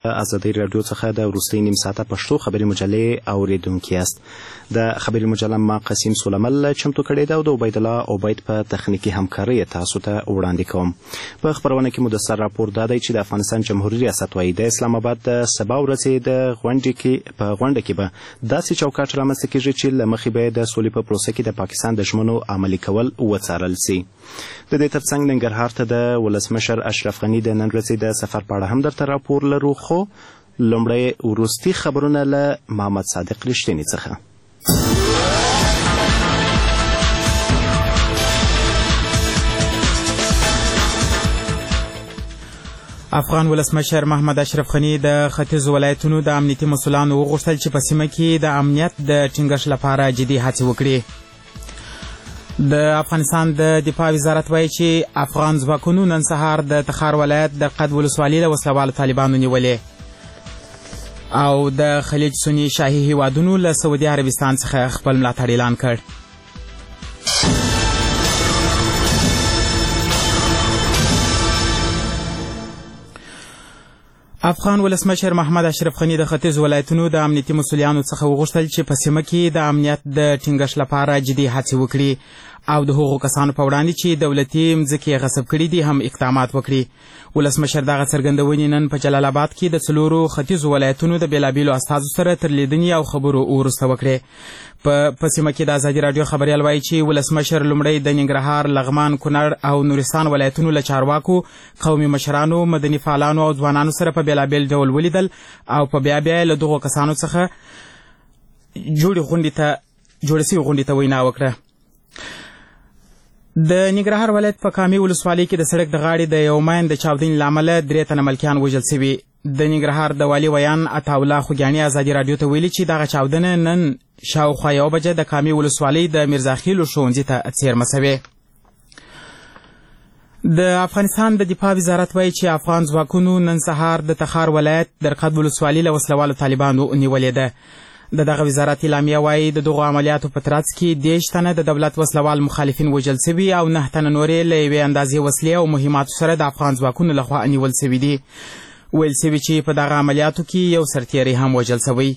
ازادي رادیو څخه د وروستي نیم ساعته پښتو خبري مجلې اوریدونکي یاست. د خبري مجله ما قسیم سلیمل چمتو کړی دا او د عبید الله عبید په تخنیکی همکاري تاسو ته وړاندې کوم. په خبرونه کې مدثر راپور دادی چې د افغانستان جمهوریت ریاست وايي د اسلام آباد د سبا ورځې د غونډه کې به داسې چوکاټ رامنځته کیږي چې له مخې به د سولې په پروسه کې د پاکستان د ژمنو عملي کول وڅارل سي. د دې ترڅنګ ننګرهار ته د ولسمشر اشرف غني د نن ورځې د سفر په اړه هم درته راپور لرو، خو لومړی وروستي خبرونه له محمد صادق رښتینی څخه. افغان ولسمشر محمد اشرف غني د ختیځ ولایتونو د امنیتي مسؤلانو وغوښتل چې په سیمه کې د امنیت د ټینګښت لپاره جدي هڅې وکړي. د افغانستان د دفاع وزارت وایي چې افغان ځواکونو نن سهار د تخار ولایت د قد ولسوالۍ له وسلوالو طالبانو نیولې او د خلیج سني شاهي هیوادونو له سعودي عربستان څخه خپل ملاتړ اعلان کړ. افغان ولسمشر محمد اشرف غني د ختیځ ولایتونو د امنیتي مسؤلانو څخه وغوښتل چې په سیمه کې د امنیت د ټینګښت لپاره جدي هڅې وکړي او د هغو کسانو په وړاندې چې دولتي مځکې غصب کړي دي هم اقدامات وکړي. ولسمشر دغه څرګندونې نن په جلال آباد کې د 4 ختیځو ولایتونو د بېلابېلو استازو سره تر لیدنې او خبرو وروسته وکړې. په سیمه کې د ازادي راډیو خبریال وایي چې ولسمشر لومړی د ننګرهار، لغمان، کونړ او نورستان ولایتونو له چارواکو، قومي مشرانو، مدني فعالانو او ځوانانو سره په بېلابېل ډول ولیدل او په بیا له دغو کسانو څخه جوړې سوي غونډې ته وینا وکړه. د ننګرهار ولایت په کامې ولسوالۍ کې د سړک د غاړې د یو ماین د چاودنې له امله 3 تنه ملکیان وژل سوي. د ننګرهار د والي ویان عطاالله خوږیاني ازادي راډیو ته ویلي چې دغه چاودنه نن شاوخوا 1 بجه د کامې ولسوالۍ د میرزاخیلو ښوونځي ته څیرمه سوې. د افغانستان د دفاع وزارت وایي چې افغان ځواکونو نن سهار د تخار ولایت د قد ولسوالۍ له وسلوالو طالبانو نیولې ده. دغه وزارت اعلامیه وایي د دغو عملیاتو په ترڅ کې 10 تنه د دولت وسلوال مخالفین وژل سوي او 9 تنه نورې له یوې اندازې وسلې او مهماتو سره د افغان ځواکونو لخوا نیول سوي دي. ویل سوي چې په دغه عملیاتو کې یو سرتیری هم وژل سوی.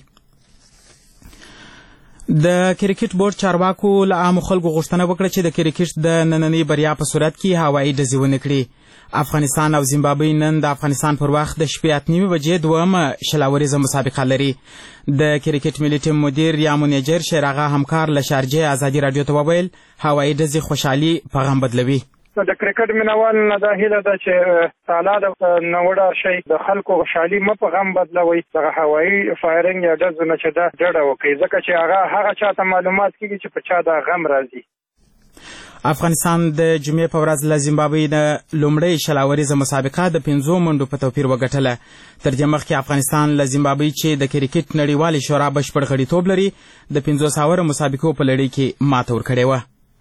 د کرکټ بورډ چارواکو له عامو خلکو غوښتنه وکړه چې د کرکټ د نننۍ بریا په صورت کې هوایي ډزې ونه کړي. افغانستان او زیمبابوې نن د افغانستان پر وخت د شپې 8:30 بجې دویمه شلاوریزه مسابقه لري. د کرکټ ملي ټیم مدیر یا منیجر شیراغه همکار له شارجې ازادي راډیو ته وویل هوایي ډزې خوشحالي په غم بدلوي. د کرکټ مینوال نه دا هیله ده چې تعالی د نوړه شي د خلکو خوشحالي په غم بدلوي. دغه هوایي فایرنګ یا ډزونه چې دا ډډه وکړي ځکه چې هغه چاته معلومات کیږي چې په چا دا غم راځي. افغانستان د جمعې په ورځ له زیمبابوې نه لومړۍ شلاوریزه مسابقه د 5 منډو په توپیر وګټله. تر دې مخکې افغانستان له زیمبابوې چې د کرکټ نړیوالې شورا بشپړ غړیتوب لري د 500 مسابقو په لړۍ کې ماته ورکړې وه.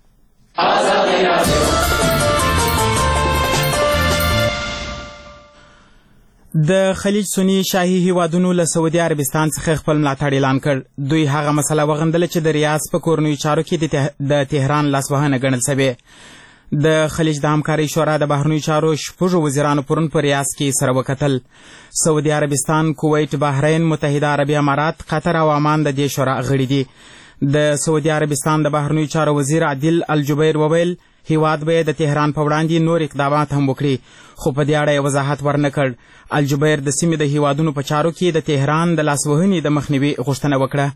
د خلیج سني شاهي هیوادونو له سعودي عربستان څخه خپل ملاتړ اعلان کړ. دوی هغه مسله وغندله چې د ریاض په کورنیو چارو کې د تهران لاسوهنه ګڼل سوې. د خلیج د همکارۍ شورا د بهرنیو چارو 6 وزیرانو پرون په ریاض کې سره وکتل. سعودي عربستان، کویت، بحرین، متحده عربي امارات، قطر او عمان د دې شورا غړي دي. د سعودي عربستان د بهرنیو چارو وزیر عادل الجبیر وویل هیواد به د تهران په وړاندې نور اقدامات هم وکړي، خو په دې اړه وضاحت ورنه کړ. الجبیر د سیمې د هیوادونو په چارو کې د تهران د لاسوهنې د مخنیوي غوښتنه وکړه.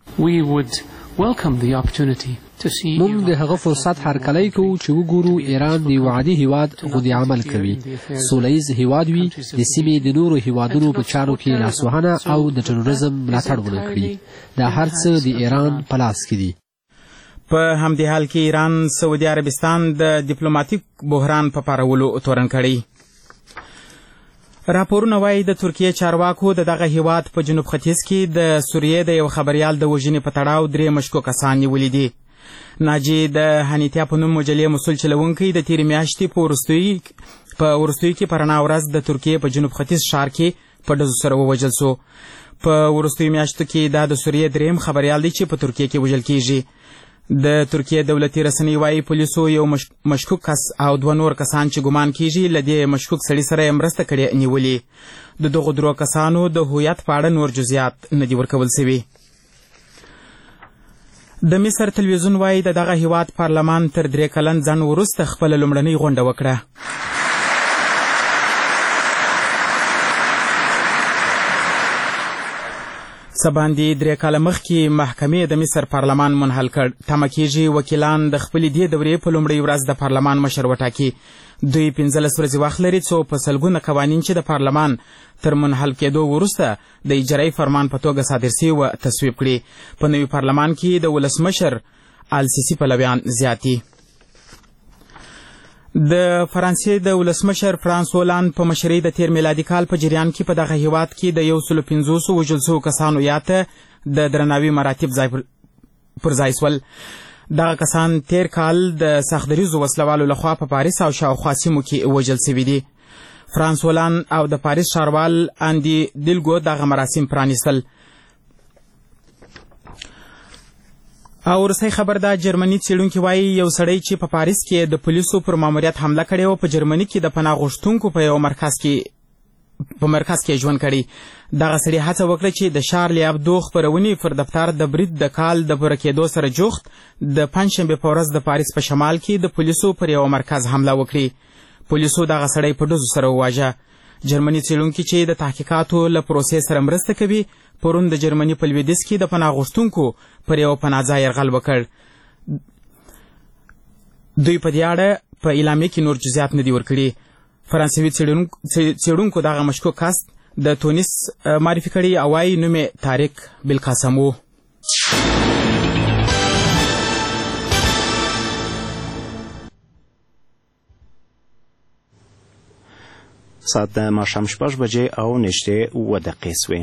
موږ د هغه فرصت هرکلی کوو چې وګورو ایران د یو عادي هیواد غوندې عمل کوي، سوله ییز هیواد وي، د سیمې د نورو هیوادونو په چارو کې لاسوهنه او د تروریزم ملاتړ ونه کړي. دا هر څه د ایران په لاس کې دي. په همدې حال کې ایران سعودي عربستان د ډیپلوماټیک بحران په پارولو تورن کړی. راپورونه وایي د ترکیې چارواکو د دغه هیواد په جنوب ختیځ کې د سوریې د یو خبریال د وژنې په تړاو 3 مشکوک کسان نیولي دي. ناجی د هنیتیا په نوم مجلې مسؤل چلوونکی د تېرې میاشتې په وروستیو کې په رڼا ورځ د ترکیې په جنوب ختیځ ښار کې په ډزو سره ووژل سو. په وروستیو میاشتو کې دا د سوریې 3 خبریال دی چې په ترکیې کې وژل کیږي. د ترکیې دولتي رسنۍ وایي پولیسو یو مشکوک کس او 2 نور کسان چې ګمان کیږي له دې مشکوک سړي سره مرسته کړې نیولي. د دغو درو کسانو د هویت په اړه نور جزئیات نه دي ورکول سوي. د مصر تلویزیون وایي د دغه هیواد پارلمان تر 3 کلن ځنډ وروسته خپله لومړنۍ غونډه وکړه. څه باندې 3 کاله مخکې محکمې د مصر پارلمان منحل کړ. تمه کېږي وکیلان د خپلې دې دورې په لومړۍ ورځ د پارلمان مشر وټاکي. دوی 15 ورځې وخت لري څو په سلګونه قوانین چې د پارلمان تر منحل کېدو وروسته د اجرایي فرمان په توګه صادر سوي و تصویب کړي. په نوي پارلمان کې د ولسمشر السیسي پلویان زیات دي. د فرانسې د ولسمشر فرانس هولند په مشرۍ د تیر میلادي کال په جریان کې په دغه هیواد کې د 150 وژل شوو کسانو یاته د درناوي مراتب پر ځای سول. دغه کسان تیر کال د سختدریزو وسلوالو لخوا په پاریس او شاوخوا سیمو کې وژل سوي دي. فرانس هولند او د پاریس ښاروال اندي دیلګو دغه مراسم پرانیستل. او وروستی خبر دا جرمني څېړونکي وایي یو سړی چې په پاریس کې د پولیسو پر ماموریت حمله کړې وه په جرمني کې د پناه غوښتونکو په یو مرکز کې ژوند کړی. دغه سړي هڅه وکړه چې د شارلی ابدو خپرونې پر دفتر د برید د کال د پوره کېدو سره جوخت د پنجشنبې په ورځ د پاریس په شمال کې د پولیسو پر یو مرکز حمله وکړي. پولیسو دغه سړی په ډزو سره وواژه. جرمني څېړونکي چې د تحقیقاتو له پروسې سره مرسته کوي پرون د جرمني په لویدیځ کې د پناه غوښتونکو پر یو پناه ځای یرغل وکړ. دوی په دې اړه په اعلامیه کې نور جزئیات نه دي ورکړي. فرانسوي څېړونکو دغه مشکوک کس د تونس معرفي کړي او وایي نوم یې طارق بالقاسم و. ساعت د ماښام 6 بجې او نږدې 7 دقیقې سوې.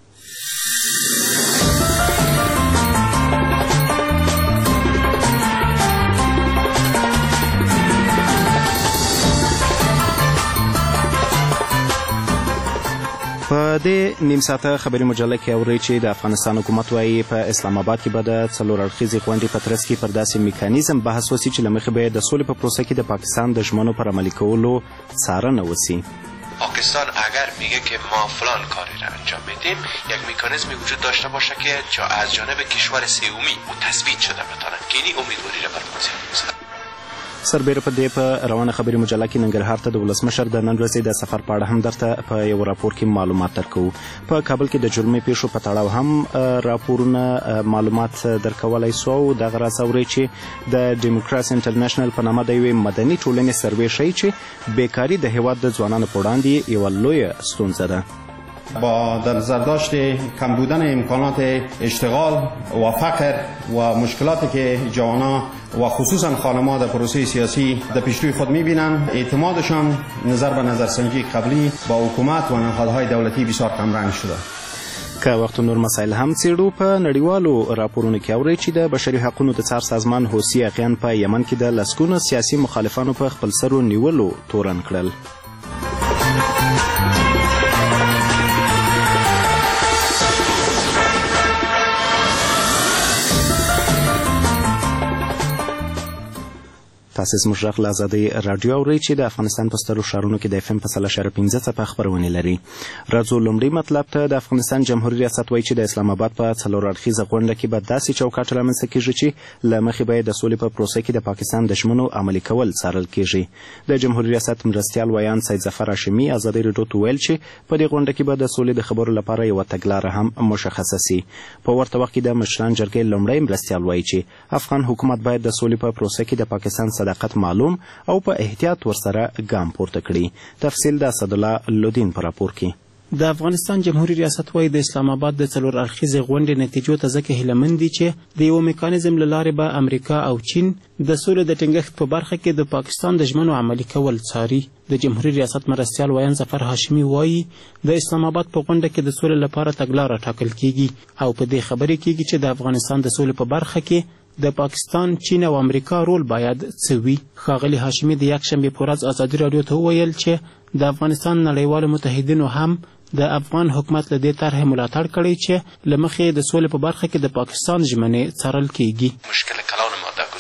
په دې نیم ساعته خبري مجله کې اورئ چې د افغانستان حکومت وایي په اسلام آباد کې به د 4 اړخیزې غونډې په ترڅ کې پر داسې میکانیزم بحث وسي چې له مخې به د سولې په پروسه کې د پاکستان د ژمنو پر عملي کولو څارنه وسي. پاکستان اگر میگه که ما فلان کاری را انجام میدیم یک مکانیزمی وجود داشته باشه که از جانب کشور سومی او تثبیت شده بتونه که اینی امیدواری را برپذیره می‌سازد. سربیره په دې په روانه خبري مجله کې ننګرهار ته د ولسمشر د نن ورځې د سفر په اړه هم درته په یو راپور کې معلومات درکوو. په کابل کې د جرمي پیښو په تړاو هم راپورونه معلومات درکولی سو. دغه راز اورئ چې د ډیموکراسي انټرنیشنل په نامه د یوې مدني ټولنې سروې ښیي چې بیکاري د هیواد د ځوانانو په وړاندې یوه لویه ستونزه ده. با در نظرداشت کم بودن امکانات اشتغال و فقر و مشکلاتی که جوانان و خصوصا خانم‌ها در پروسه سیاسی در پیشروی خود می‌بینند، اعتمادشان نظر به نظرسنجی قبلی با حکومت و نهادهای دولتی بسیار کمرنگ شده. که وخت نور مسایل هم څېړو. په نړیوالو راپورونو کې اورئ چې د بشري حقونو د څار سازمان حوثي اغیان په یمن کې د لسګونو سیاسي مخالفانو په خپل سرو نیولو تورن کړل. تاسو زموږ غږ له ازادۍ راډیو اورئ چې د افغانستان په سترو ښارونو کې د FM په 0.5 څپه خپرونې لري. راځو لومړی مطلب ته. د افغانستان جمهوریت ریاست وایي چې د اسلام آباد په 4 اړخیزه غونډه کې به داسې چوکاټ رامنځته کېږي چې له مخې به د سولې په پروسه کې د پاکستان د ژمنو عملي کول څارل کېږي. د جمهوریت ریاست مرستیال ویان سید ظفر هاشمي ازادۍ راډیو ته ویل چې په دې غونډه کې به د سولې د خبرو لپاره یوه تګلاره هم مشخصه سي. په ورته وخت کې د مشران جرګې لومړی مرستیال وایي چې افغان حکومت باید د سولې په پروسه کې د پاکستان صداقت معلوم او په احتیاط ورسره ګام پورته کړي. تفصیل د اسدالله لودین په راپور کې. د افغانستان جمهوریت ریاست وایي د اسلام آباد د 4 اړخیزې غونډې نتیجو ته ځکه هیلهمند دي چې د یو میکانیزم له لارې به امریکا او چین د سولې د ټینګښت په برخه کې د پاکستان د ژمنو عملي کول څاري. د جمهوریت ریاست مرستیال ویان ظفر هاشمي وایي د اسلام آباد په غونډه کې د سولې لپاره تګلاره ټاکل کیږي او په دې خبرې کیږي چې د افغانستان د سولې په برخه کې د پاکستان، چین او امریکا رول باید څه وي. ښاغلي هاشمي د یکشنبې په ورځ ازادي راډیو ته وویل چې د افغانستان نړیوالو متحدینو هم د افغان حکومت له دې طرحې ملاتړ کړی چې له مخې د سولې په برخه کې د پاکستان ژمنې څارل کیږي. مشکل کلان ما در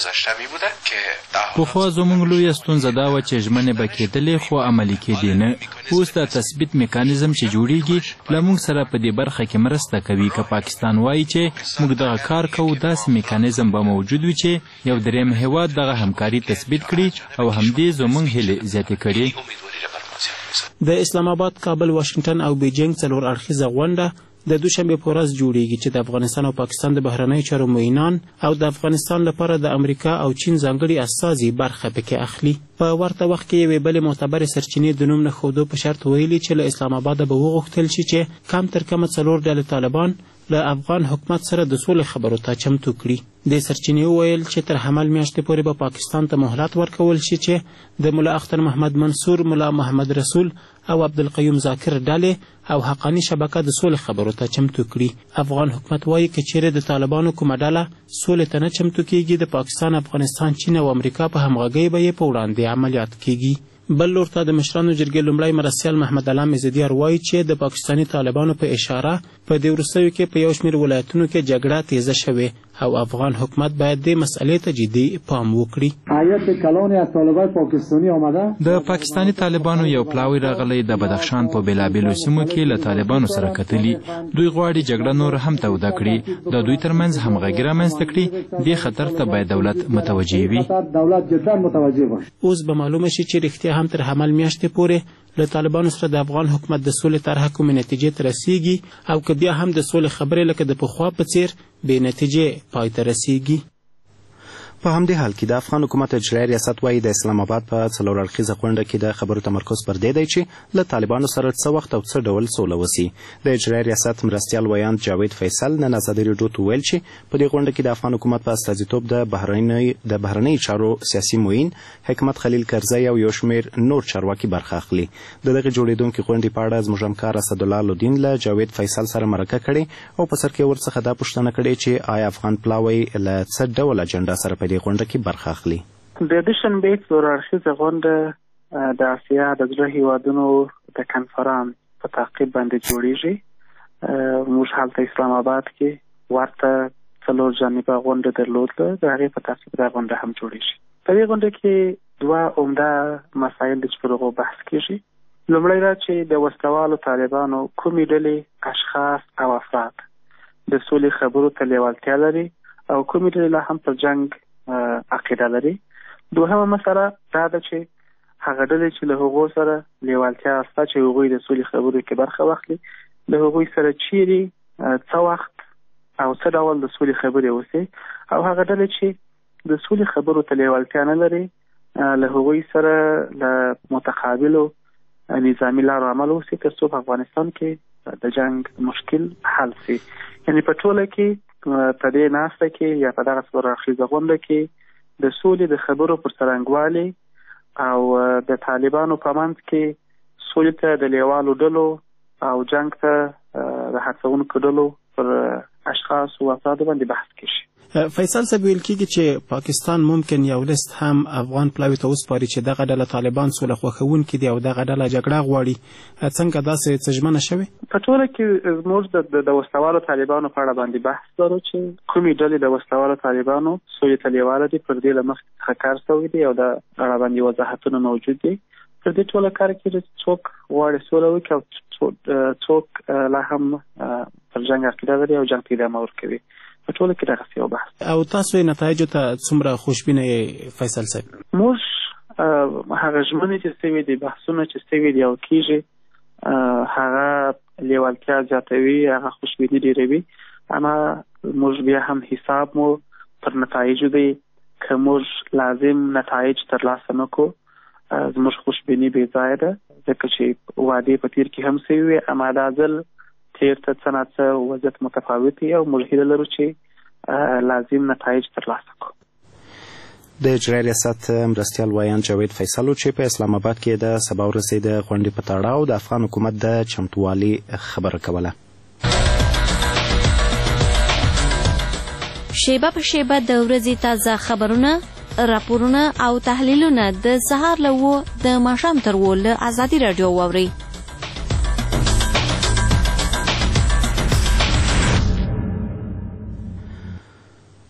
گذشته می بوده که پخوا زموږ لویه ستونزه دا وه چې ژمنې به کېدلې خو عملي کېدې نه. اوس د تثبیت میکانیزم چې جوړیږي له موږ سره په دې برخه کې مرسته کوي. که پاکستان وایي چې موږ دغه کار کوو، داسې میکانیزم به موجود وي چې یو دریم هیواد دغه همکاري تثبیت کړي او همدې زموږ هیلې زیاتې کړي. د اسلام آباد، کابل، واشنگټن او بیجینګ څلور اړخیزه غونډه د دوشنبه په ورځ جوړیږي چې د افغانستان او پاکستان د بهرنیو چارو معینان او د افغانستان لپاره د امریکا او چین ځانګړي استازي برخه پکې اخلي. په ورته وخت کې یوې بلې معتبرې سرچینې د نوم نه ښودو په شرط ویلي چې له اسلام آباده به وغوښتل شي چې کم تر کمه 4 ډلې طالبان له افغان حکومت سره د سولې خبرو ته چمتو کړي. د سرچینې وویل چې تر حمل میاشتې پورې به پاکستان ته مهلت ورکول شي چې د ملا اختر محمد منصور، ملا محمد رسول او عبدالقیوم ذاکر ډلې او حقانی شبکه د سولې خبرو ته چمتو کړي. افغان حکومت وایي که چیرې د طالبانو کومه ډله سولې ته نه چمتو کیږي، د پاکستان، افغانستان، چین او امریکا په همغږۍ به یې په وړاندې عملیات کیږي. بل لور ته د مشرانو جرګې لومړی مرستیال محمد علام عزیدیار وایي چې د پاکستاني طالبانو په اشاره په دې وروستیو کې په یو شمېر ولایتونو کې جګړه تیزه شوې او افغان حکومت باید دې مسئلې ته جدي پام وکړي. د پاکستاني طالبانو یو پلاوی راغلی د بدخشان په بېلابېلو سیمو کې له طالبانو سره کتلي. دوی غواړي جګړه نور هم توده کړي، د دوی ترمنځ همغږي رامنځته کړي. دې خطر ته باید دولت متوجه وي. اوس به معلومه شي چې رښتیا هم تر حمل میاشتې پورې له طالبانو سره د افغان حکومت د سولې طرحه کومې نتیجې ته رسیږي او که بیا هم د سولې خبرې لکه د پخوا په څیر بې نتیجې پای ته رسیږي. په همدې حال کې د افغان حکومت اجرایي ریاست وایي د اسلام آباد په 4 اړخیزه غونډه کې د خبرو تمرکز پر دې دی چې له طالبانو سره څه وخت او څه ډول سوله وسي. د اجرایي ریاست مرستیال ویاند جاوید فیصل نن ازادي راډیو ته وویل چې په دې غونډه کې د افغان حکومت په استازیتوب د بهرنۍ چارو سیاسي معین حکمت خلیل کرزی او یو شمېر نور چارواکي برخه اخلي. د دغې جوړېدونکې غونډې په اړه زموږ همکار اسدالله لودین له جاوید فیصل سره مرکه کړې او په سر کې ورڅخه دا پوښتنه کړې چې آیا افغان پلاوی له څه ډول اجنډا سره په دې غونډه کې برخه اخلي. د دوشنبې څلور اړخیزه غونډه د اسیا د زړه هیوادونو د کنفرانس په تعقیب باندې جوړیږي. موږ هلته اسلام آباد کې ورته 4 جانبه غونډه درلوده، د هغې په تعقیب دا غونډه هم جوړیږي. په دې غونډه کې 2 عمده مسایل دي چې پر هغو بحث کیږي. لومړی دا چې د وسلوالو طالبانو کومې ډلې، اشخاص او افراد د سولې خبرو ته لیوالتیا لري او کومې ډلې لا هم پر جنګ عقیده لري. دوهمه مسله دا ده چې هغه ډلې چې له هغو سره لیوالتیا شته چې هغوی د سولې خبرو کې برخه واخلي، له هغوی سره چیرې څه وخت او څه ډول د سولې خبرې وسي، او هغه ډلې چې د سولې خبرو ته لیوالتیا نه لري له هغوی سره له متقابلو نظامي لارو عمل وسي تر څو په افغانستان کې د جنګ مشکل حل شي. یعنې په ټوله کې په دې ناسته کې یا په دغه 4 اړخیزه غونډه کې د سولې د خبرو پر څرنګوالي او د طالبانو په منځ کې سولې ته د لیوالو ډلو او جنګ ته د هڅونکو ډلو پر اشخاص او افرادو باندې بحث کیږي. فیصل صاحب ویل کېږي چې پاکستان ممکن یو لیست هم افغان پلاوي ته وسپاري چې دغه ډله طالبان سوله خوښونکي دي او دغه ډله جګړه غواړي. څنګه داسې څه ژمنه شوې؟ په ټوله کې موږ د وسلوالو طالبانو په اړه باندې بحث لرو چې کومې ډلې د وسلوالو طالبانو سولې ته لیواله دي، پر دې له مخکې څخه کار شوی دی او د اړه باندې وضاحتونه موجود دي. پر دې ټوله کار کې څوک غواړي سوله وکړي او څوک لا هم پر جنګ عقیده لري او جنګ ته ادامه ورکوي. په ټوله کې دغسې یو بحث. او تاسو یې نتایجو ته څومره خوشبینه یې فیصل صاحب؟ موږ هغه ژمنې چې سوي دي، بحثونه چې سوي دي او کېږي، هغه لیوالتیا زیاتوي، هغه خوشبیني ډېروي. اما موږ بیا هم حساب مو پر نتایجو دی. که موږ لازم نتایج ترلاسه نه کړو، زموږ خوشبیني بې ځایه ده، ځکه چې وعدې په تیر کې هم سوي وې. اما دا ځل تیر ته څه نه څه وضعیت متفاوت دی او موږ هیله لرو چې لازم نتایج ترلاسه کړو. د اجرایي ریاست مرستیال ویاند جاوید فیصل چې په اسلام آباد کې د سبا ورځې د غونډې په تړاو د افغان حکومت د چمتووالي خبره کوله. شیبه په شیبه د ورځې تازه خبرونه، راپورونه او تحلیلونه د سهار له 9 د ماښام تر 10 له ازادي راډیو واورئ.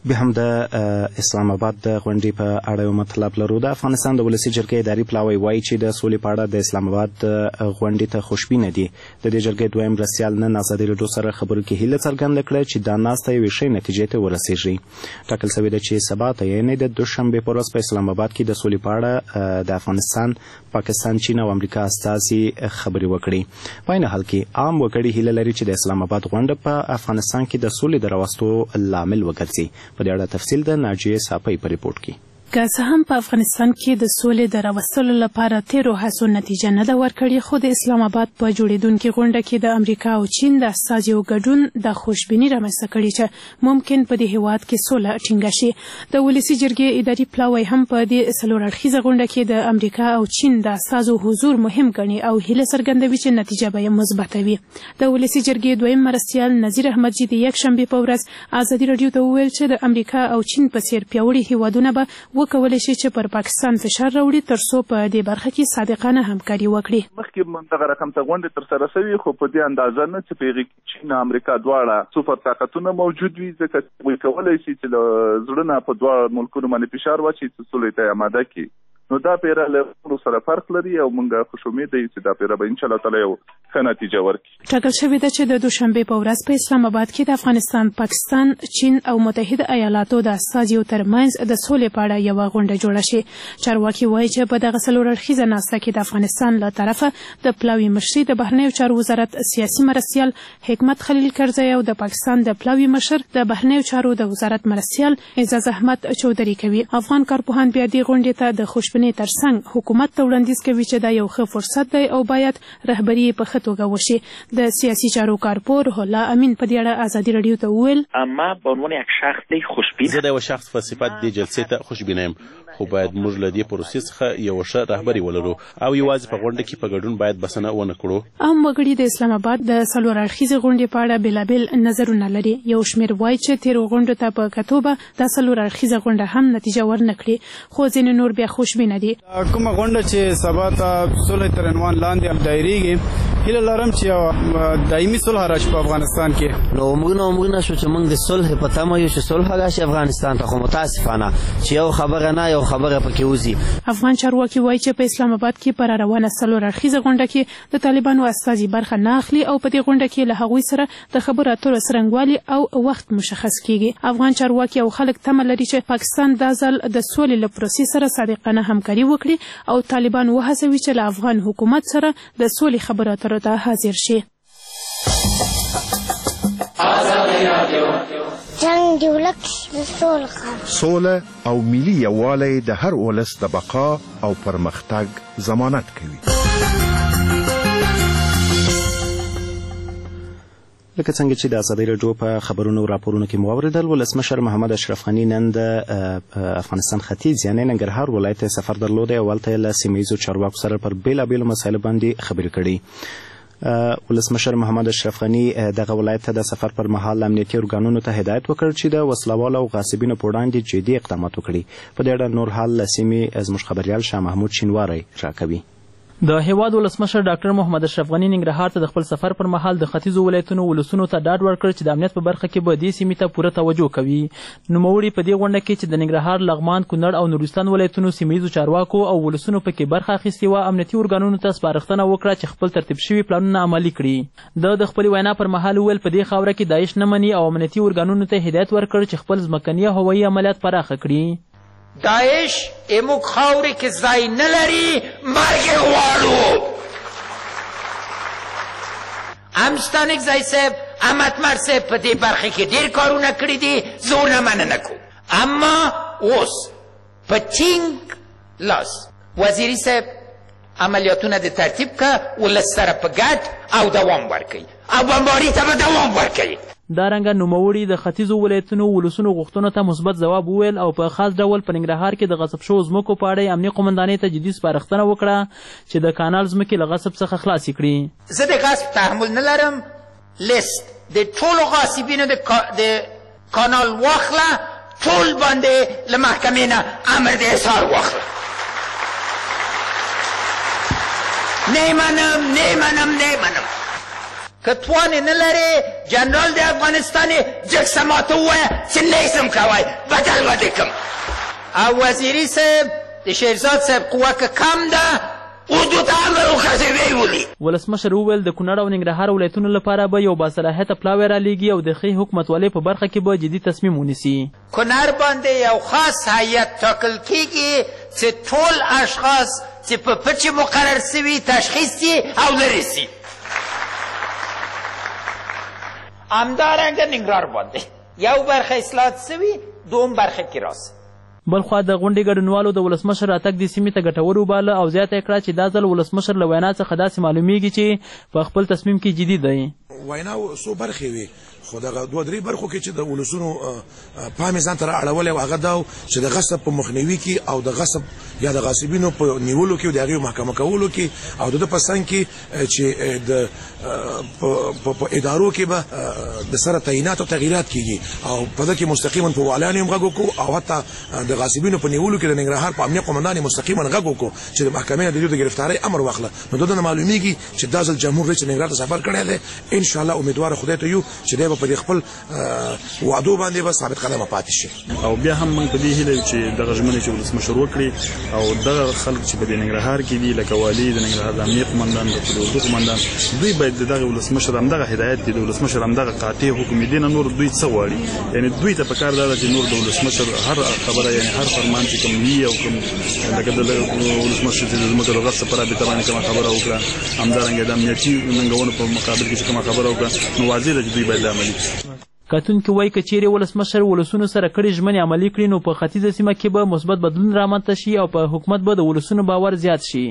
به هم د اسلام آباد د غونډې په اړه یو مطلب لرو. د افغانستان د ولسي جرګې اداري پلاوی وایي چې د سولې په اړه د اسلام آباد غونډې ته خوشبینه دي. د دې جرګې دویم مرستیال نن ازادي راډیو سره خبرو کې هیله څرګنده کړه چې دا ناسته یوې ښې نتیجې ته ورسیږي. ټاکل شوې ده چې سبا ته یعنې د دوشنبې په ورځ په اسلام آباد کې د سولې په اړه د افغانستان، پاکستان، چین او امریکا استازي خبرې وکړي. په عین حال کې عام وګړي هیله لري چې د اسلام آباد غونډه په افغانستان کې د سولې د راوستو لامل وګرځي. په دې اړه تفصیل د ناجیه صافی په ریپورت کې. که څه هم په افغانستان کې د سولې د راوستلو لپاره تیرو هڅو نتیجه نه ده ورکړې، خو د اسلام آباد په جوړېدونکې غونډه کې د امریکا او چین د استازیو ګډون د خوشبیني رامنځته کړې چې ممکن په دې هېواد کې سوله ټینګه شي. د ولسي جرګې اداري پلاوی هم په دې څلور اړخیزه غونډه کې د امریکا او چین د استازو حضور مهم ګڼي او هیله څرګندوي چې نتیجه به یې مثبته وي. د ولسي جرګې دویم مرستیال نظیر احمدجي د یکشنبې په ورځ ازادي راډیو ته وویل چې د امریکا او چین په څېر پیاوړي هېوادونه به وکولی شي چې پر پاکستان فشار راوړي ترڅو په دې برخه کې صادقانه همکاري وکړي. مخکې دغه رقم ته غونډې ترسره شوي، خو په دې اندازه نه چې په هغې کې چین او امریکا دواړه سوپر طاقتونه موجود وي، ځکه دوی کولی شي چې له زړه نه په دواړو ملکونو باندې فشار واچوي چې سولې ته اماده کړي. نو دا پیره له نورو سره فرق لري او موږ خوش امیده یو چې دا پیره به انشاءالله تعالی یو ښه نتیجه ورکړي. ټاکل شوې ده چې د دوشنبې په ورځ په اسلام آباد کې د افغانستان، پاکستان، چین او متحده ایالاتو د استازیو ترمنځ د سولې په اړه یوه غونډه جوړه شي. چارواکي وایي چې په دغه څلور اړخیزه ناسته کې د افغانستان له طرفه د پلاوي مشري د بهرنیو چارو وزارت سیاسي مرستیال حکمت خلیل کرزی او د پاکستان د پلاوي مشر د بهرنیو چارو د وزارت مرستیال اعزاز احمد چودري کوي. افغان کارپوهان بیا دې غونډې ته د خوشبینۍ ترڅنګ حکومت ته وړاندیز کوي چې دا یو ښه فرصت دی او باید رهبري په ښه توګه وشي. د سیاسي چارو کارپور روح الله امین په دې اړه ازادي راډیو ته وویل: ما به عنوان یک شخص خوشبین، زه د یو شخص په صفت دې جلسې ته خوشبینه یم، خو باید موږ له دې پروسې څخه یو ښه رهبري ولرو او یوازې په غونډه کې په ګډون باید بسنه ونه کړو. عام وګړي د اسلام آباد د څلور اړخیزې غونډې په اړه بېلابېل نظرونه لري. یو شمېر وایي چې تېرو غونډو ته په کتو به دا څلور اړخیزه غونډه هم نتیجه ورنه کړي، خو ځینې نور بیا خوشبینه دي. کومه غونډه چې سبا ته صلح تر عنوان لاندې دایریږي، هیله لرم چې دایمي صلح راشي په افغانستان کې. نو موږ شو چې موږ د صلح په تمه یو چې صلح راشي افغانستان ته، خو متاسفانه چې یو خبره نه یو خبره پکې وځي. افغان چارواکي وایي چې په اسلام آباد کې پر روانه څلور اړخیزه غونډه کې د طالبانو استازي برخه نه اخلي او په دې غونډه کې له هغوی سره د خبرو اترو څرنګوالي او وخت مشخص کیږي. افغان چارواکي او خلک تمه لري چې پاکستان دا ځل د سولې له پروسې سره صادقانه همکاري وکړي او طالبان وهڅوي چې له افغان حکومت سره د سولې خبرو اترو ته حاضر شي. جنگ دی ولک د سوله او ملي یووالی د هر ولس د بقا او پرمختګ ضمانت کوي. لکه څنګه چې د ازادي راډیو په خبرونو او راپورونو کې مو واوریدل، ولسمشر محمد اشرف غني نن د افغانستان ختیځ یعنې ننګرهار ولایت سفر درلود او هلته له سیمه ییزو چارواکو سره پر بېلابېلو مسایلو باندې خبرې کړي. ولسمشر محمد اشرف غني دغه ولایت ته د سفر پر مهال امنیتي ارګانونو ته هدایت وکړ چې د وسلوالو او غاصبینو په وړاندې جدي اقدامات وکړي. په دې اړه نور حال له سیمې زموږ خبریال شاه محمود شینواری راکوي. د هیواد ولسمشر ډاکټر محمد اشرف غني ننګرهار ته د خپل سفر پر مهال د ختیځو ولایتونو ولسونو ته ډاډ ورکړ چې د امنیت په برخه کې به دې سیمې ته پوره توجه کوي. نوموړي په دې غونډه کې چې د ننګرهار، لغمان، کونړ او نورستان ولایتونو سیمه ییزو چارواکو او ولسونو پکې برخه اخیستې وه، امنیتي ارګانونو ته سپارښتنه وکړه چې خپل ترتیب شوي پلانونه عملي کړي. د خپلې وینا پر مهال وویل په دې خاوره کې داعش نه مني او امنیتي ارګانونو ته هدایت ورکړ چې خپل ځمکني او هوایي عملیات پراخه کړي. داعش اموږ خاورې کې ځای نه لري، مرګ یې غواړو. امستانک زای صاحب، احمدمر صاحب په دې برخه کې ډېر کارونه کړي دي، زه ونه مننه کوم. اما اوس په ټینګ لاس وزیري صاحب عملیاتونه د ترتیب که ولس سره په ګډ او دوام ورکوي او بمباري ته به دوام ورکوي. دارنګه نوموړي د ختیځو ولایتونو ولسونو غوښتنو ته مثبت ځواب وویل او په خاص ډول په ننګرهار کې د غصب شوو ځمکو په اړه امنیه قومندانۍ ته جدي سپارښتنه وکړه چې د کانال ځمکې له غصب څخه خلاصې کړي. زه د غصب تحمل نه لرم، لیست د ټولو غاصبینو د کانال واخله، ټول باندې له محکمې نه امر د احصار واخله. نه منم. که توان نه لرې جنرال د افغانستان جکسه ماته ووایه چې نیزم کوئ بدل به دې کړم. او وزیري صاحب د شیرزاد صاحب قوه که کم ده اردو ته امر وخځوي ولي. ولسمشر وویل د کونړ او ننګرهار ولایتونو لپاره به یو باصلاحیته پلاوی رالیږي او د ښې حکومتولۍ په برخه کې به جدي تصمیم ونیسي. کونړ باندې یو خاص هیئت ټاکل کیږي چې ټول اشخاص چې په پټې مقرر سوي تشخیص سي او لرې سي. همدارنګه ننګرهار باندې یو برخه اصلاحات سوي دوم برخه کې راسي. بلخوا د غونډې ګډونوالو د ولسمشر راتګ دې سیمې ته ګټور وباله او زیاته یې کړه چې دا ځل ولسمشر له وینا څخه داسې معلومیږي چې په خپل تصمیم کې جدي دی. وینا څو برخې وي خو دغه دوه درې برخو کې چې د ولسونو پام یې ځان ته رااړولی او هغه دا چې د غصب په مخنیوي کې او د غصب یا د غاصبینو په نیولو کې او د هغې محکمه کولو کې او د ده په څنګ کې چې په ادارو کې به د سره تعینات او تغییرات کېږي او په ده کې مستقیما په والیانو هم غږ وکړو او حتی د غاصبینو په نیولو کې د ننګرهار په امنیه قومندان یې مستقیما غږ وکړو چې د محکمې نه د دوی د ګرفتارۍ امر واخله. نو د ده نه معلومیږي چې دا ځل جمهور رئیس ننګرهار ته سفر کړی دی. انشاءالله امیدواره خدای ته یو چې دی به په دې خپل وعدو باندې به ثابت قدمه پاتې شي. او بیا هم موږ په دې هیله یو چې دغه ژمنې چې ولسمشر وکړي او دغه خلک چې په دې ننګرهار کې دي لکه والي د ننګرهار د امنیه قومندان د اردو قومندان دوی باید د دغه ولسمشر همدغه هدایت دي د ولسمشر همدغه قاطع حکم دي نه نور دوی څه غواړي. یعنی دوی ته پکار ده چې نور د ولسمشر هر خبره یعنی هر فرمان چې کوم وي او کوم لکه د ولسمشر چې د ځمکو د غصب په رابطه باندې کومه خبره وکړه همدارنګه د امنیتي ننګونو په مقابل کې چې کومه خبره وکړه نو واضح ده چې دوی باید عملي کړي. کتونکي وایي که چیرې ولسمشر ولسونو سره کړي ژمنې عملي کړي نو په ختیځه سیمه کې به مثبت بدلون رامنځته شي او په حکومت به د ولسونو باور زیات شي.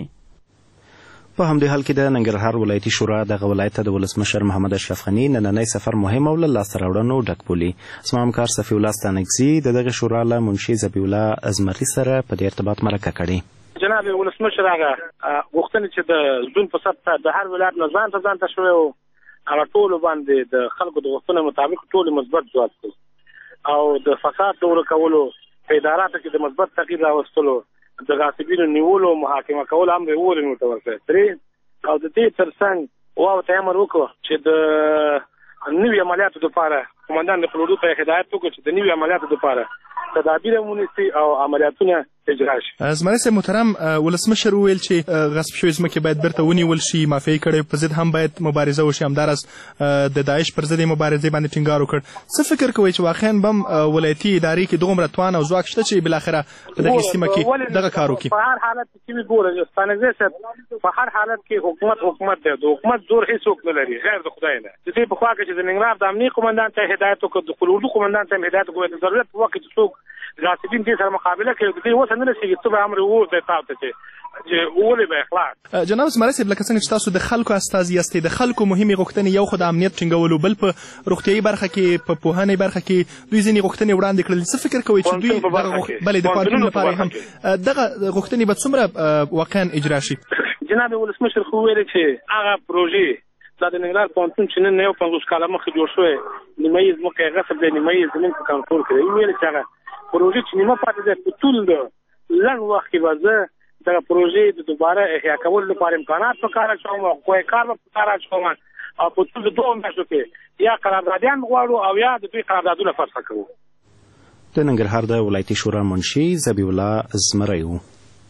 په همدې حال کې د ننګرهار ولایتي شورا دغه ولایت ته د ولسمشر محمد اشرف غني نننی سفر مهم او له لاسته راوړنو ډک بولي. زما همکار صفي الله ستانکزي د دغه شورا له منشي ذبیح الله ازمري سره په دې ارتباط مرکه کړې. جناب ولسمشر هغه غوښتنې چې د زون په سطح د هر ولایت نه ځان ته شوی و هغه ټولو باندې د خلکو د غوښتنو مطابق ټولې مثبت ځواب کړو او د فساد د ورکولو په اداراتو کې د مثبت تغییر راوستلو د غاصبینو نیولو محاکمه کول هم ویل نو ته ورته او د دې ترڅنګ واو ته امر وکړو چې د نوي عملیاتو لپاره قومندان د اردو ته هدایت وکړي چې د نوي عملیاتو لپاره تدابیر ونیسي او عملیاتونه اجرا شي. زمری صاحب محترم ولسمشر وویل چې غصب شوي ځمکې باید بیرته ونیول شي مافیایي کړۍ په ضد هم باید مبارزه وشي همداراز د داعش پر ضد مبارزې باندې ټینګار وکړ. څه فکر کوئ چې واقعا به ولایتي ادارې کې دومره توان او ځواک شته چې بالاخره په دغه سیمه کې دغه کار وکړي؟ په هر حالت کې ګوره ستانکزی صاحب په هر حالت کې حکومت دی د حکومت زور هیڅوک نه لري غیر د خدای نه. د دې په خوا کې چې د ننګرهار د امنیه قومندان ته هدایت وکړو د اردو قومندان ته هدایت وکړو د ضرورت په وخت کې څوک غاصبین دې سره مقابله کوي د دې اوس نه رسېږي څه به امر ووځي تاسو ته چې ولې به اخلاق. جناب زمری صاحب لکه څنګه چې تاسو د خلکو استازي یاستئ د خلکو مهمې غوښتنې یو خو د امنیت ټینګولو بل په روغتیایي برخه کې په پوهنې برخه کې دوی ځینې غوښتنې وړاندې کړلې. څه فکر کوئ چې دوی بلې د پوهنتون لپاره هم دغه غوښتنې به څومره واقعا اجرا شي؟ جناب ولسمشر خو ویلي چې هغه پروژې دا د ننګرهار پوهنتون چې نن یو 50 کاله مخکې جوړ شوی نیمه یې ځمکه یې غصب دی نیمه یې زموږ په کنټرول کې دی. ویل چې هغه پروژې چې نیمه پاتې ده په ټول لنډ وخت کې به زه دغه پروژې د دوباره احیا کولو لپاره امکانات په کار اچوم او کوی کار په کار اچوم او په ټول دوه میاشتو کې یا قراردادیان غواړو او یا د دوی قراردادونه فسخ کوو. د ننګرهار د ولایتي شورا منشي ذبیح الله ازمري و.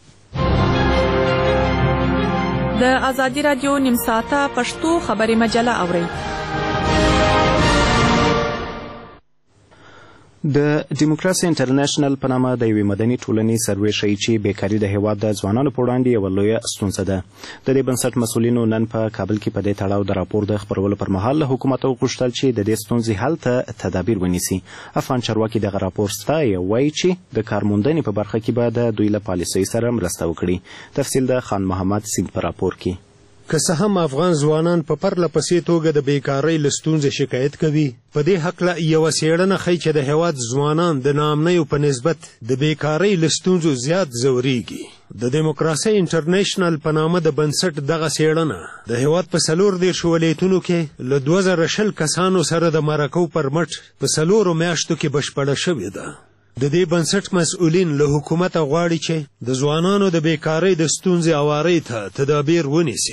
د ازادي رادیو نیم ساعته پښتو خبري مجله اورئ. د ډیموکراسي انټرنیشنل په نامه د یوې مدني ټولنې سروې ښیي چې بیکاري د هیواد د ځوانانو په وړاندې یوه لویه ستونزه ده. د دې بنسټ مسؤلینو نن په کابل کې په دې تړاو د راپور د خپرولو پر مهال له حکومت وغوښتل چې د دې ستونزې حل ته تدابیر ونیسي. افغان چارواکي دغه راپور ستایي او وایي چې د کارموندنې په برخه کې به د دوی له پالیسۍ سره مرسته وکړي. تفصیل د خان محمد سیند په راپور کې. که څه هم افغان ځوانان په پرله پسې توګه د بیکارۍ له ستونزې شکایت کوي په دې هکله یوه څېړنه ښیي چې د هېواد ځوانان د ناامنیو په نسبت د بیکارۍ له ستونزو زیات ځورېږي. د ډیموکراسۍ انټرنیشنل په نامه د بنسټ دغه څېړنه د هېواد په 34 ولایتونو کې له 2020 کسانو سره د مرکو پر مټ په 4 میاشتو کې بشپړه شوې ده. د دې بنسټ مسؤلین له حکومته غواړي چې د ځوانانو د بیکارۍ د ستونزې اوارۍ ته تدابیر ونیسي.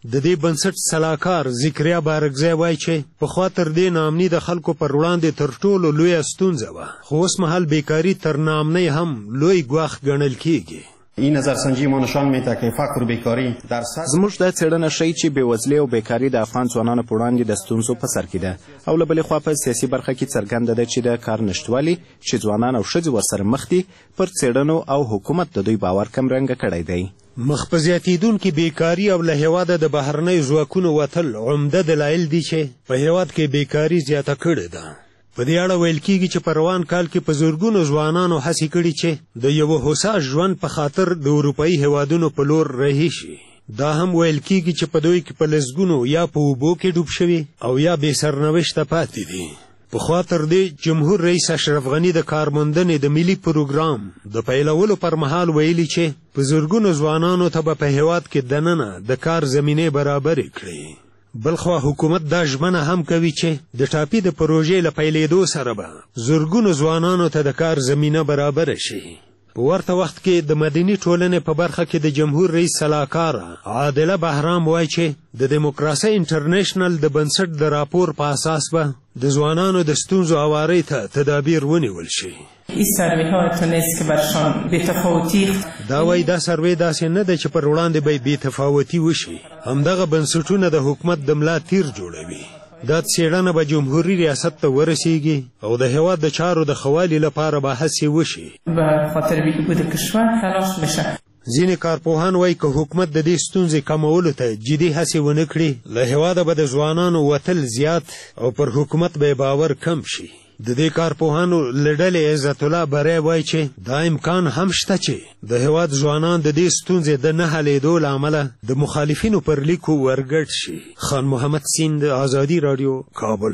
د دې بنسټ سلاکار ذکریا بارکزی وایي چې پخوا تر دې ناامني د خلکو پر وړاندې تر ټولو لویه ستونزه وه، خو اوس مهال بیکاري تر ناامنۍ هم لوی ګواښ ګڼل کیږي. این نظرسنجی ما نشان میده که فقر و بیکاری در زموږ دا څېړنه ښیي چې بېوزلي او بیکاري د افغان ځوانانو په وړاندې د ستونزو په سر کې ده، او له بلې خوا په سیاسي برخه کې څرګنده ده چې د کار نشتوالي چې ځوانان او ښځې ورسره مخ دي پر څېړنو او حکومت د دوی باور کمرنګه کړی دی. مخ په زیاتېدونکې بیکاري او له هېواده د بهرنیو ځواکونو وتل عمده دلایل دي چې په هېواد کې بیکاري زیاته کړې ده. په دې اړه ویل کېږي چې په روان کال کې په زرګونو ځوانانو هڅې کړي چې د یوه هوسا ژوند په خاطر د اروپایي هېوادونو په لور رهي شي. دا هم ویل کېږي چې په دوی کې په لسګونو یا په اوبو کې ډوب شوي او یا بې سرنوشته پاتې دي. پخوا تر دې جمهور رئیس اشرف غني د کارموندنې د ملي پروګرام د پیلولو پر مهال ویلي چې په زرګونو ځوانانو ته به په هېواد کې دننه د کار زمینې برابرې کړي. بلخوا حکومت دا ژمنه هم کوي چې د ټاپي د پروژې له پیلېدو سره به زرګونو ځوانانو ته د کار زمینه برابره شي. په ورته وخت کې د مدني ټولنې په برخه کې د جمهور رئیس سلاکاره عادله بهرام وایي چې د دیموکراسۍ انټرنیشنل د بنسټ د راپور په اساس به د ځوانانو د ستونزو هوارۍ ته تدابیر ونیول شي. این سروی ها تونست که برشان بی‌تفاوتی دا وایي دا سروی داسې نه ده چې پر وړاندې به بی‌تفاوتي وشي، همدغه بنسټونه د حکومت د ملا تیر جوړوي. دا څېړنه به جمهوري ریاست ته ورسیږي او د هېواد د چارو د ښه والي لپاره به هڅې وشي. به خاطر بهبود کشور تلاش بشه. ځینې کارپوهان وایي که حکومت د دې ستونزې کمولو ته جدي هڅې ونه کړي، له هېواده به د ځوانانو وتل زیات او پر حکومت به باور کم شي. د دې کارپوهانو له ډلې عزت الله بری وایي چې دا امکان هم شته چې د هېواد ځوانان د دې ستونزې د نه حلېدو له امله د مخالفینو پر لیکو ورګډ شي. خان محمد سیند، ازادي راډیو، کابل.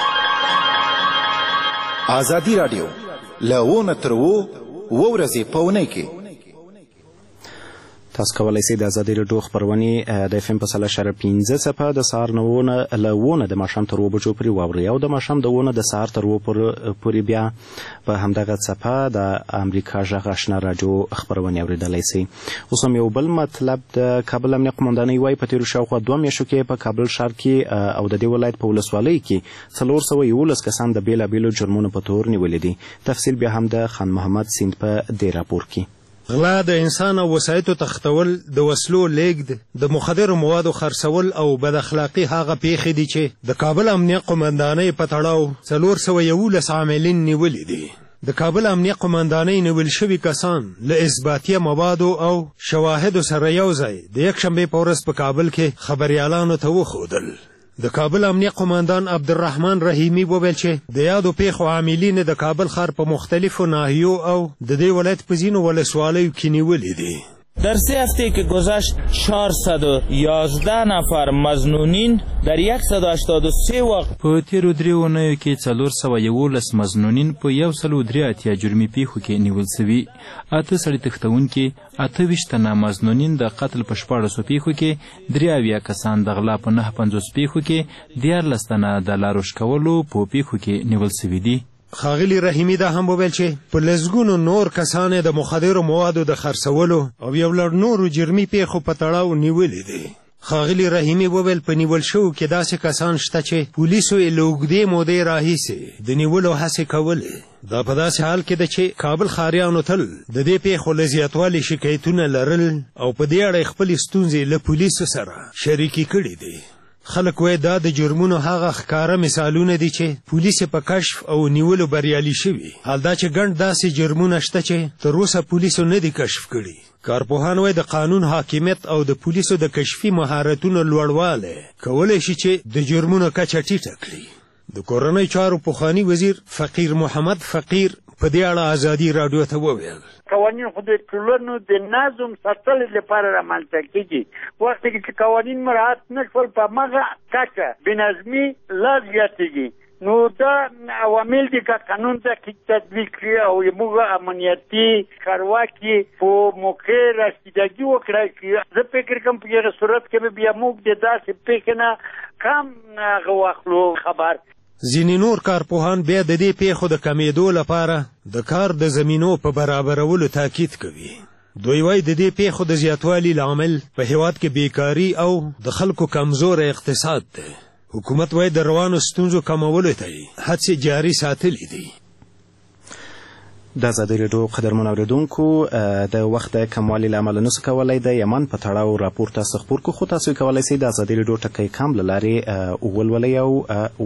ازادي راډیو له 1 تر 2 ورځې په اونۍ کې تاسو کولی شئ د ازادي راډیو خپرونې د اف ام په 100.5 څپه د سهار له 9 د ماښام تر 2 بجو پورې واورئ او د ماښام د 9 د سهار تر 2 پورې بیا په همدغه څپه د امریکا غږ آشنا راډیو خپرونې اورېدلی شئ. اوس هم یو بل مطلب د کابل امنیه قمندانۍ وایي په تېرو شاوخوا 2 میاشتو کې په کابل ښار کې او د دې ولایت په ولسوالیو کې 411 کسان د بېلابېلو جرمونو په تور نیولي دي. تفصیل بیا هم د خان محمد سیند په دې راپور کې. غلا د انسان او وسایطو تختول، د وسلو لیږد، د مخدرو موادو خرڅول او بد اخلاقي هغه پیښې دي چې د کابل امنیه قمندانۍ په تړاو 411 عاملین نیولي دي. د کابل امنیه قمندانۍ نیول شوي کسان له اثباتیه موادو او شواهدو سره یو ځای د یکشنبې په ورځ په کابل کې خبریالانو ته وښودل. د کابل امنیه قماندان عبدالرحمن رحیمی وویل چې د یادو پیښو عاملین د کابل ښار په مختلفو ناحیو او د دې ولایت په ځینو ولسوالیو کې نیولي دي. در 3 هفته که گذشت 411 نفر مظنونین در 183 وقت په تیرو 3 اونیو کې 411 مظنونین په 183 جرمي پیښو کې نیول شوي، 8 سړي تښتونکي، 28 تنه مظنونین د قتل په 14 پیښو کې، 83 کسان د غلا په 59 پیښو کې، 14 تنه د لارو ښکولو په پیښو کې نیول شوي دي. ښاغلي رحیمي دا هم وویل چې په لسګونو نور کسان د مخدرو موادو د خرڅولو او یو لړ نورو جرمي پیښو په تړاو نیولي دي. ښاغلي رحیمي وویل په نیول شوو کې داسې کسان شته چې پولیسو یې له اوږدې مودې راهیسې د نیولو هڅې کولې. دا په داسې حال کې ده چې کابل ښاریانو تل د دې پیښو له زیاتوالي شکایتونه لرل او په دې اړه خپلې ستونزې له پولیسو سره شریکې کړي دي. خلک وایي دا د جرمونو هغه ښکاره مثالونه دي چې پولیس په کشف او نیولو بریالي شوي، حال دا چې ګڼ داسې جرمونه شته چې تر اوسه پولیسو نه دي کشف کړي. کارپوهان وایي د قانون حاکمیت او د پولیسو د کشفي مهارتونو لوړوالی کولی شي چې د جرمونو کچه ټیټه کړي. د کورنۍ چارو پخواني وزیر فقیر محمد فقیر په دې اړه ازادي راډیو ته وویل قوانین خو د ټولنو د نظم ساتلو لپاره رامنځته کېږي. وخت کې چې قوانین مراعات نه شول په هماغه کچه بېنظمي لا زیاتېږي. نو دا عوامل دي که قانون ته تطبیق کړي او موږ امنیتي چارواکي په موقع رسیدګي وکړای شي. زه فکر کوم په هغه صورت کې به بیا موږ د داسې پیښې نه کم واخلو خبر. ځینې نور کارپوهان بیا د دې پیښو د کمېدو لپاره د کار د زمینو په برابرولو تاکید کوي. دوی وایي د دې پیښو د زیاتوالي لامل په هیواد کې بیکاري او د خلکو کمزور اقتصاد دی. حکومت وایي د روانو ستونزو کمولو ته هڅې جاري ساتلې دي. د ازادي راډیو قدرمن اوریدونکو د وخت د کموالي له امله نسو کولی د یمن په تړاو راپور تاسو خپور کو، خو تاسو کولی شئ د ازادي راډیو ټکی کام له لارې ولولئ او